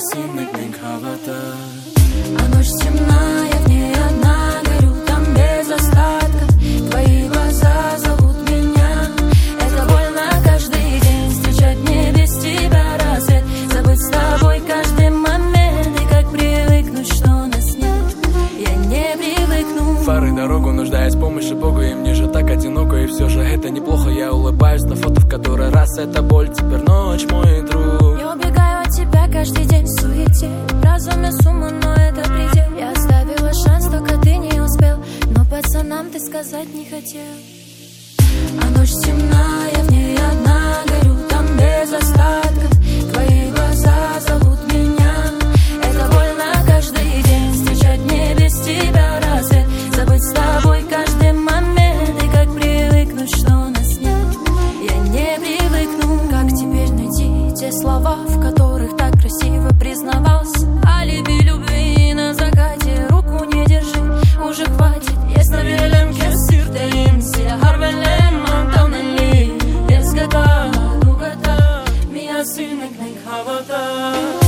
sinekling havata. А ночь темная, в ней одна, горю там без остатка. Твои глаза зовут меня. Это больно каждый день встречать мне без тебя рассвет. Забыть с тобой каждый момент. И как привыкнуть, что нас нет, я не привыкну. Фары дорогу, нуждаясь в помощи Бога, и мне же так одиноко. И все же это неплохо, я улыбаюсь на фото, в который раз это боль. Теперь ночь, мой друг. Я убегаю от тебя каждый день в суете. В разуме сумма, но это предел. Я оставила шанс, только ты не успел. Но пацанам ты сказать не хотел. А ночь темная, в ней одна, горю там без остатка. Твои глаза зовут меня. Это больно каждый день встречать мне без тебя рассвет. Забыть с тобой каждый момент. И как привыкнуть, что нас нет, я не привыкну. Как теперь найти те слова, в которых так красиво признавался? О любви, любви на закате, руку не держи, уже хватит. Если велем кесирдейм, сия харвелем антонели. Без года, дугата, мия sinekling havata.